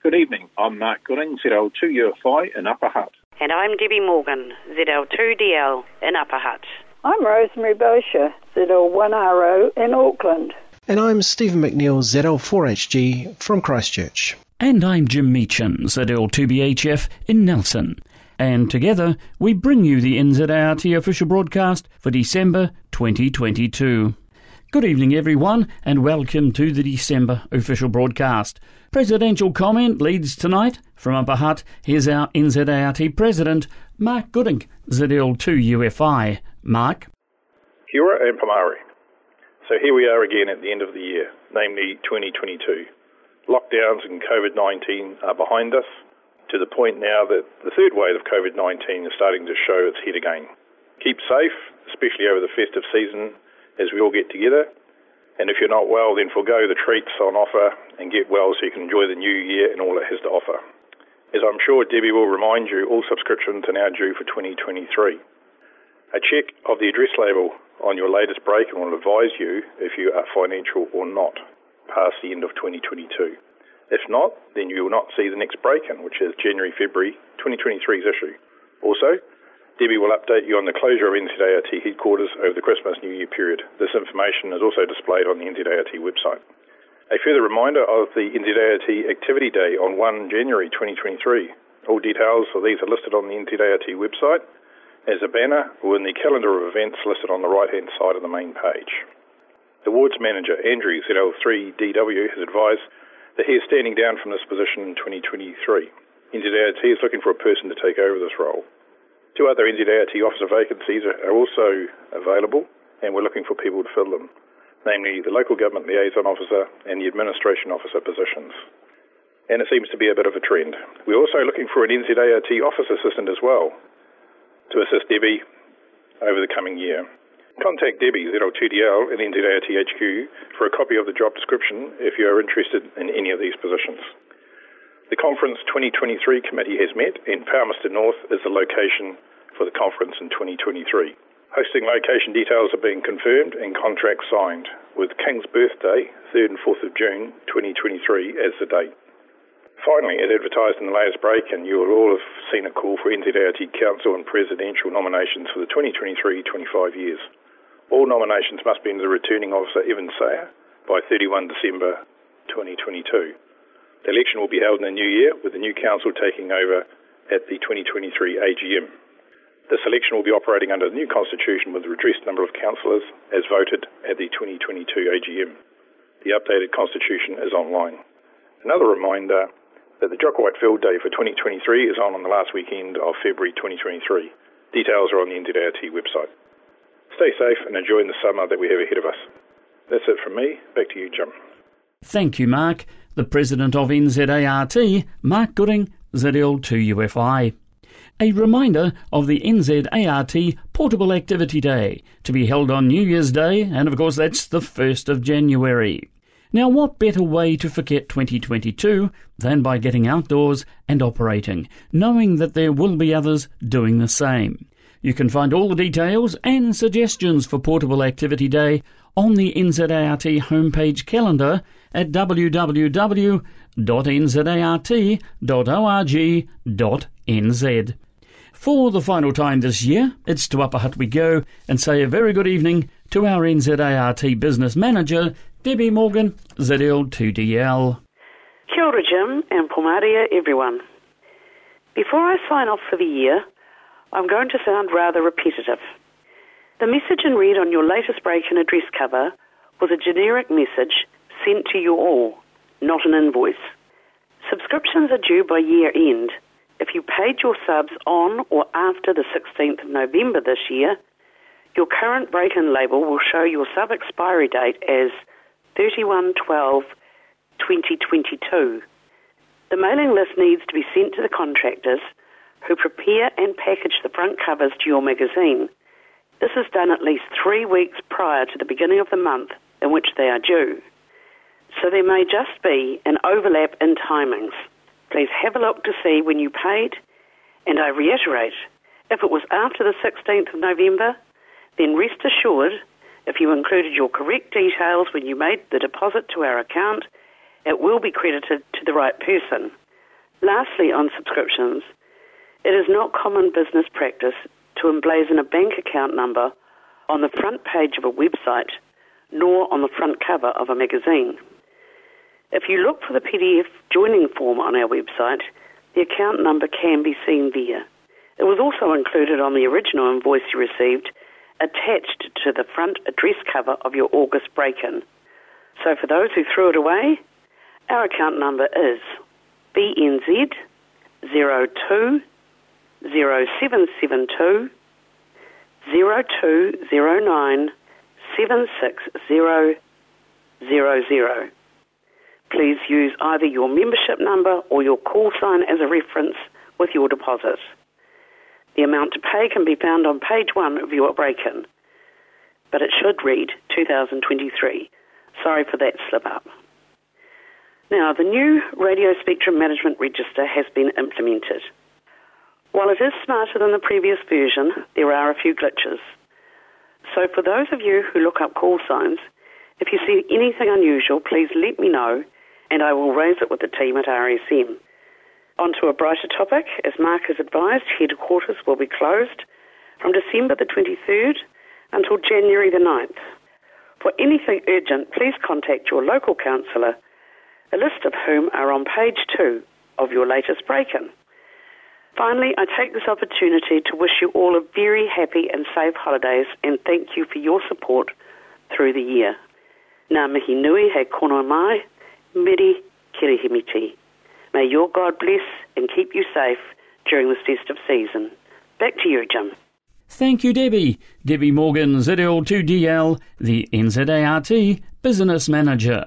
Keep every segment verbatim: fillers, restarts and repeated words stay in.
Good evening. I'm Mark Gooding, Z L two U F I in Upper Hutt. And I'm Debbie Morgan, Z L two D L in Upper Hutt. I'm Rosemary Bosher, Z L one R O in Auckland. And I'm Stephen McNeil, Z L four H G from Christchurch. And I'm Jim Meachin, Z L two B H F in Nelson. And together we bring you the N Z A R T official broadcast for December twenty twenty-two. Good evening everyone and welcome to the December official broadcast. Presidential comment leads tonight from Upper Hutt. Here's our N Z A R T President, Mark Gooding, Z L two U F I. Mark. Kia ora and Pamari. So here we are again at the end of the year, namely twenty twenty-two. Lockdowns and COVID nineteen are behind us, to the point now that the third wave of COVID nineteen is starting to show its head again. Keep safe, especially over the festive season, as we all get together. And if you're not well, then forgo the treats on offer and get well so you can enjoy the new year and all it has to offer. As I'm sure Debbie will remind you, all subscriptions are now due for twenty twenty-three. A check of the address label on your latest break will advise you if you are financial or not past the end of twenty twenty-two. If not, then you will not see the next break-in, which is January February twenty twenty-three's issue. Also, Debbie will update you on the closure of N Z A R T headquarters over the Christmas New Year period. This information is also displayed on the N Z A R T website. A further reminder of the N Z A R T Activity Day on the first of January twenty twenty-three. All details of these are listed on the N Z A R T website as a banner or in the calendar of events listed on the right-hand side of the main page. The Wards Manager, Andrew, Z L three D W, has advised that he is standing down from this position in twenty twenty-three. N Z A R T is looking for a person to take over this role. Two other N Z A R T officer vacancies are also available, and we're looking for people to fill them, namely the Local Government Liaison Officer and the Administration Officer positions. And it seems to be a bit of a trend. We're also looking for an N Z A R T Office Assistant as well to assist Debbie over the coming year. Contact Debbie, Z L two D L and N Z A R T H Q for a copy of the job description if you are interested in any of these positions. The Conference twenty twenty-three Committee has met, and Palmerston North is the location for the conference in twenty twenty-three. Hosting location details are being confirmed and contracts signed, with King's birthday, third and fourth of June twenty twenty-three, as the date. Finally, as advertised in the latest break, and you will all have seen a call for N Z A R T Council and Presidential nominations for the twenty twenty-three twenty-five years. All nominations must be in the returning officer, Evan Sayer, by thirty-first of December twenty twenty-two. The election will be held in the new year, with the new council taking over at the twenty twenty-three A G M. This election will be operating under the new constitution with a reduced number of councillors as voted at the twenty twenty-two A G M. The updated constitution is online. Another reminder that the Jock White Field Day for twenty twenty-three is on on the last weekend of February twenty twenty-three. Details are on the N Z A R T website. Stay safe and enjoy the summer that we have ahead of us. That's it from me. Back to you, Jim. Thank you, Mark. The President of N Z A R T, Mark Gooding, Z L two U F I. A reminder of the N Z A R T Portable Activity Day, to be held on New Year's Day, and of course that's the first of January. Now what better way to forget twenty twenty-two than by getting outdoors and operating, knowing that there will be others doing the same. You can find all the details and suggestions for Portable Activity Day on the N Z A R T homepage calendar at w w w dot n z a r t dot org dot n z. For the final time this year, it's to Upper Hutt we go, and say a very good evening to our N Z A R T Business Manager, Debbie Morgan, Z L two D L. Kia ora, Jim, and Pomaria, everyone. Before I sign off for the year, I'm going to sound rather repetitive. The message in red on your latest break-in address cover was a generic message sent to you all, not an invoice. Subscriptions are due by year end. If you paid your subs on or after the sixteenth of November this year, your current break-in label will show your sub expiry date as thirty-one twelve twenty twenty-two. The mailing list needs to be sent to the contractors who prepare and package the front covers to your magazine. This is done at least three weeks prior to the beginning of the month in which they are due. So there may just be an overlap in timings. Please have a look to see when you paid, and I reiterate, if it was after the sixteenth of November, then rest assured, if you included your correct details when you made the deposit to our account, it will be credited to the right person. Lastly, on subscriptions, it is not common business practice to emblazon a bank account number on the front page of a website, nor on the front cover of a magazine. If you look for the P D F joining form on our website, the account number can be seen there. It was also included on the original invoice you received, attached to the front address cover of your August break-in. So for those who threw it away, our account number is B N Z zero two zero seven seven two zero two zero nine seven six zero zero zero. Please use either your membership number or your call sign as a reference with your deposit. The amount to pay can be found on page one of your break-in, but it should read two thousand twenty-three. Sorry for that slip-up. Now, the new Radio Spectrum Management Register has been implemented. While it is smarter than the previous version, there are a few glitches. So for those of you who look up call signs, if you see anything unusual, please let me know, and I will raise it with the team at R S M. On to a brighter topic. As Mark has advised, headquarters will be closed from December the twenty-third until January the ninth. For anything urgent, please contact your local councillor, a list of whom are on page two of your latest break-in. Finally, I take this opportunity to wish you all a very happy and safe holidays and thank you for your support through the year. Ngā mihi nui hei kono mai, miri kirihimiti. May your God bless and keep you safe during this festive season. Back to you, Jim. Thank you, Debbie. Debbie Morgan, Z L two D L, the N Z A R T Business Manager.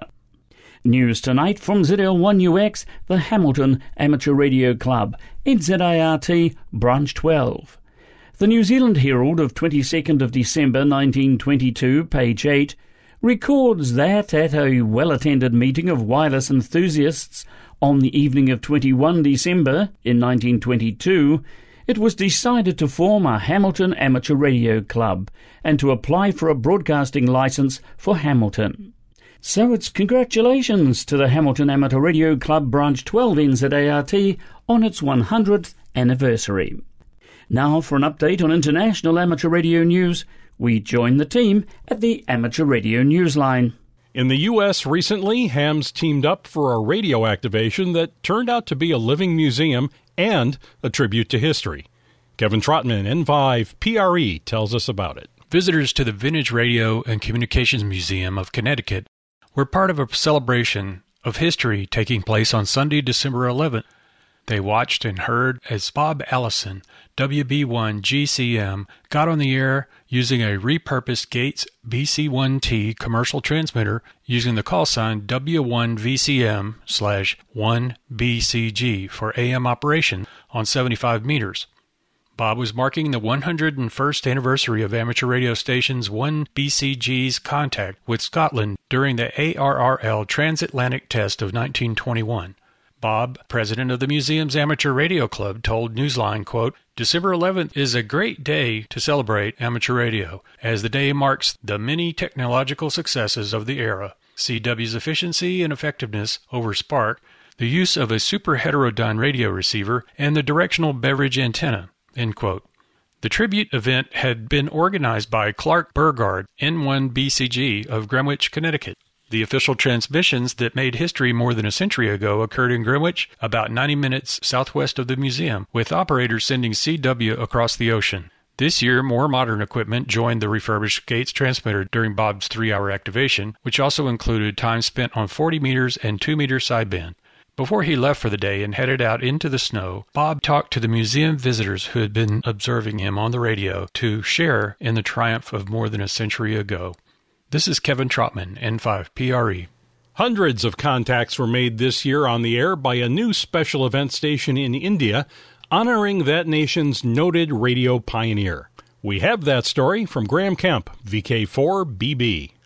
News tonight from Z L one U X, the Hamilton Amateur Radio Club, N Z A R T Branch twelve. The New Zealand Herald of twenty-second of December nineteen twenty-two, page eight, records that at a well-attended meeting of wireless enthusiasts on the evening of twenty-first December in nineteen twenty-two, it was decided to form a Hamilton Amateur Radio Club and to apply for a broadcasting licence for Hamilton. So it's congratulations to the Hamilton Amateur Radio Club Branch twelve N Z A R T on its one hundredth anniversary. Now for an update on international amateur radio news, we join the team at the Amateur Radio Newsline. In the U S recently, Hams teamed up for a radio activation that turned out to be a living museum and a tribute to history. Kevin Trotman, N five P R E, tells us about it. Visitors to the Vintage Radio and Communications Museum of Connecticut were part of a celebration of history taking place on Sunday, December eleventh. They watched and heard as Bob Allison, W B one G C M, got on the air using a repurposed Gates B C one T commercial transmitter using the call sign W one V C M slash one B C G for A M operation on seventy-five meters. Bob was marking the one hundred first anniversary of amateur radio station's one B C G's contact with Scotland during the A R R L transatlantic test of nineteen twenty-one. Bob, president of the museum's amateur radio club, told Newsline, quote, December eleventh is a great day to celebrate amateur radio, as the day marks the many technological successes of the era. C W's efficiency and effectiveness over Spark, the use of a super heterodyne radio receiver, and the directional beverage antenna, end quote. The tribute event had been organized by Clark Burgard, N one B C G of Greenwich, Connecticut. The official transmissions that made history more than a century ago occurred in Greenwich, about ninety minutes southwest of the museum, with operators sending C W across the ocean. This year, more modern equipment joined the refurbished Gates transmitter during Bob's three-hour activation, which also included time spent on forty meters and two meter sideband. Before he left for the day and headed out into the snow, Bob talked to the museum visitors who had been observing him on the radio to share in the triumph of more than a century ago. This is Kevin Trotman, N five P R E. Hundreds of contacts were made this year on the air by a new special event station in India, honoring that nation's noted radio pioneer. We have that story from Graham Kemp, V K four B B.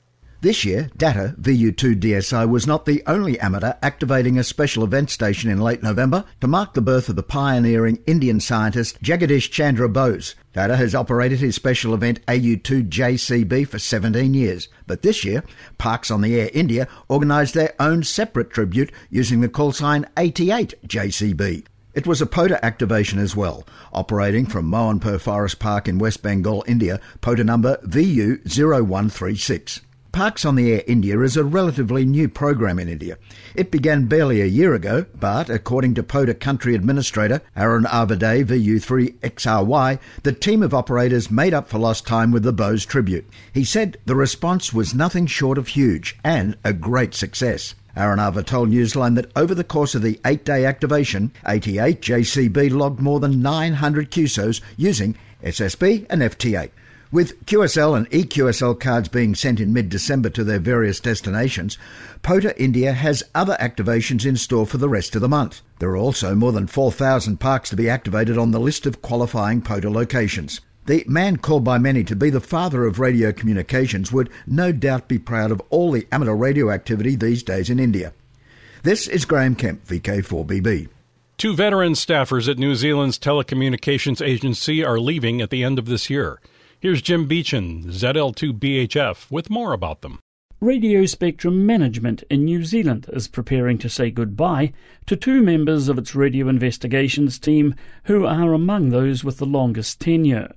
This year, D A T A V U two D S I was not the only amateur activating a special event station in late November to mark the birth of the pioneering Indian scientist Jagadish Chandra Bose. D A T A has operated his special event A U two J C B for seventeen years, but this year, Parks on the Air India organised their own separate tribute using the call sign eighty-eight J C B. It was a POTA activation as well, operating from Mohanpur Forest Park in West Bengal, India, POTA number V U zero one three six. Parks on the Air India is a relatively new program in India. It began barely a year ago, but according to POTA Country Administrator Arun Avade V U three X R Y, the team of operators made up for lost time with the Bose tribute. He said the response was nothing short of huge and a great success. Aranava told Newsline that over the course of the eight-day activation, eighty-eight J C B logged more than nine hundred Q S Os using S S B and F T eight. With Q S L and E Q S L cards being sent in mid-December to their various destinations, POTA India has other activations in store for the rest of the month. There are also more than four thousand parks to be activated on the list of qualifying POTA locations. The man called by many to be the father of radio communications would no doubt be proud of all the amateur radio activity these days in India. This is Graham Kemp, V K four B B. Two veteran staffers at New Zealand's telecommunications agency are leaving at the end of this year. Here's Jim Beechin, Z L two B H F, with more about them. Radio Spectrum Management in New Zealand is preparing to say goodbye to two members of its radio investigations team who are among those with the longest tenure.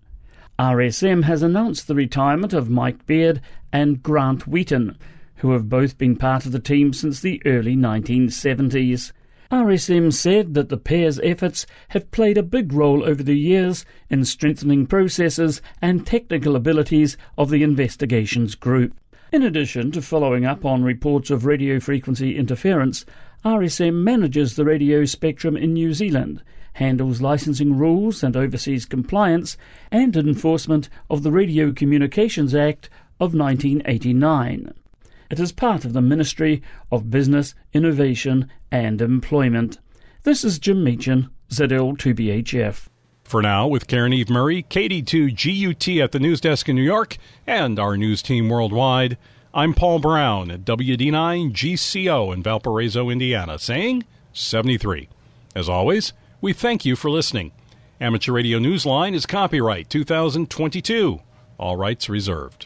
R S M has announced the retirement of Mike Beard and Grant Wheaton, who have both been part of the team since the early nineteen seventies. R S M said that the pair's efforts have played a big role over the years in strengthening processes and technical abilities of the investigations group. In addition to following up on reports of radio frequency interference, R S M manages the radio spectrum in New Zealand, handles licensing rules and oversees compliance and enforcement of the Radio Communications Act of nineteen eighty-nine. It is part of the Ministry of Business, Innovation and Employment. This is Jim Meechan, Z L two B H F. For now, with Karen Eve Murray, K D two G U T at the news desk in New York, and our news team worldwide, I'm Paul Brown at W D nine G C O in Valparaiso, Indiana, saying seventy-three. As always, we thank you for listening. Amateur Radio Newsline is copyright two thousand twenty-two. All rights reserved.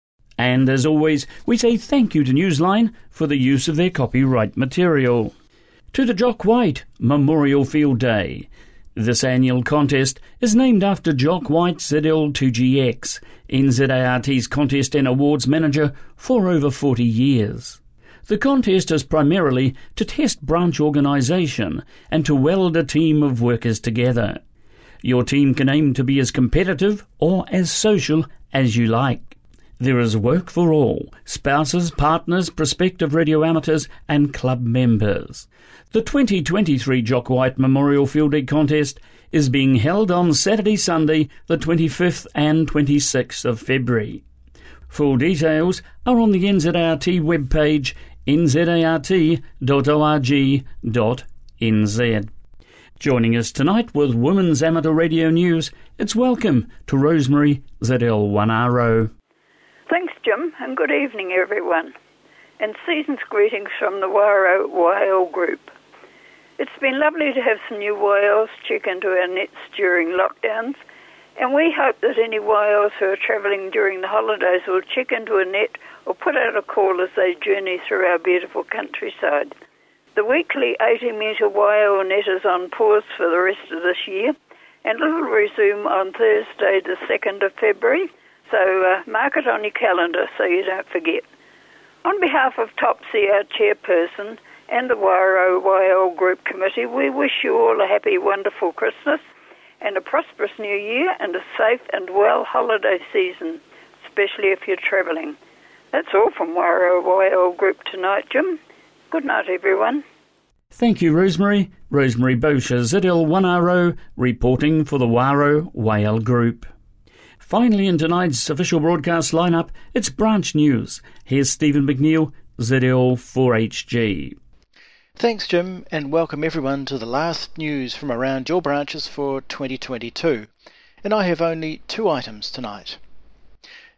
And as always, we say thank you to Newsline for the use of their copyright material. To the Jock White Memorial Field Day. This annual contest is named after Jock White Z L two G X, N Z A R T's contest and awards manager for over forty years. The contest is primarily to test branch organisation and to weld a team of workers together. Your team can aim to be as competitive or as social as you like. There is work for all, spouses, partners, prospective radio amateurs and club members. The twenty twenty-three Jock White Memorial Field Day Contest is being held on Saturday, Sunday, the twenty-fifth and twenty-sixth of February. Full details are on the N Z A R T webpage, n z a r t dot org dot n z. Joining us tonight with Women's Amateur Radio News, it's welcome to Rosemary, Z L one R O. Thanks, Jim, and good evening, everyone. And season's greetings from the Wairo Y L group. It's been lovely to have some new Y Ls check into our nets during lockdowns, and we hope that any Y Ls who are travelling during the holidays will check into a net or put out a call as they journey through our beautiful countryside. The weekly eighty metre Y L net is on pause for the rest of this year, and it'll resume on Thursday the second of February, so uh, mark it on your calendar so you don't forget. On behalf of Topsy, our chairperson, and the Wairo Y L Group Committee, we wish you all a happy, wonderful Christmas and a prosperous New Year and a safe and well holiday season, especially if you're travelling. That's all from Wairo Y L Group tonight, Jim. Good night, everyone. Thank you, Rosemary. Rosemary Bosher, Z L one R O, reporting for the Wairo Y L Group. Finally, in tonight's official broadcast lineup, it's branch news. Here's Stephen McNeil, Z L four H G. Thanks, Jim, and welcome everyone to the last news from around your branches for twenty twenty-two. And I have only two items tonight.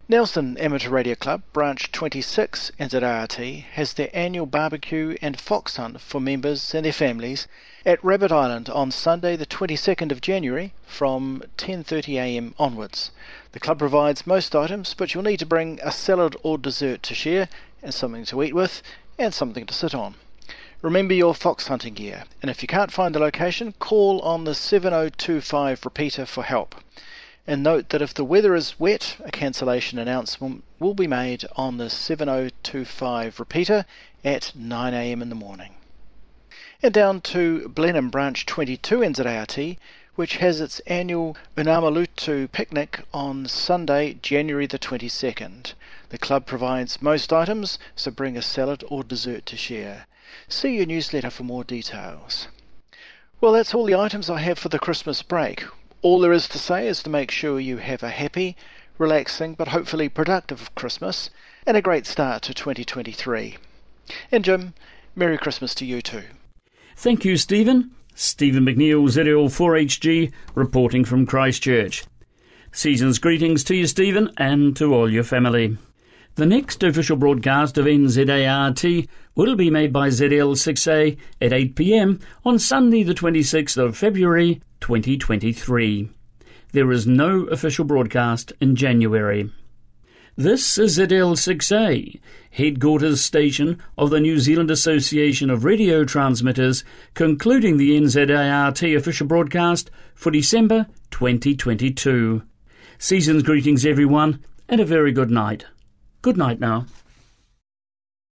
Nelson Amateur Radio Club, Branch twenty-six, N Z A R T, has their annual barbecue and fox hunt for members and their families at Rabbit Island on Sunday the twenty-second of January from ten thirty a m onwards. The club provides most items, but you'll need to bring a salad or dessert to share, and something to eat with, and something to sit on. Remember your fox hunting gear, and if you can't find the location, call on the seven oh two five repeater for help. And note that if the weather is wet, a cancellation announcement will be made on the seven oh two five repeater at nine a m in the morning. And down to Blenheim Branch twenty-two N Z A R T, which has its annual Unamalutu picnic on Sunday, January the twenty-second. The club provides most items, so bring a salad or dessert to share. See your newsletter for more details. Well, that's all the items I have for the Christmas break. All there is to say is to make sure you have a happy, relaxing, but hopefully productive Christmas, and a great start to twenty twenty-three. And Jim, Merry Christmas to you too. Thank you, Stephen. Stephen McNeil, Z L four H G, reporting from Christchurch. Season's greetings to you, Stephen, and to all your family. The next official broadcast of N Z A R T will be made by Z L six A at eight p m on Sunday the twenty-sixth of February twenty twenty-three. There is no official broadcast in January. This is Z L six A, headquarters station of the New Zealand Association of Radio Transmitters, concluding the N Z A R T official broadcast for December twenty twenty-two. Season's greetings, everyone, and a very good night. Good night now.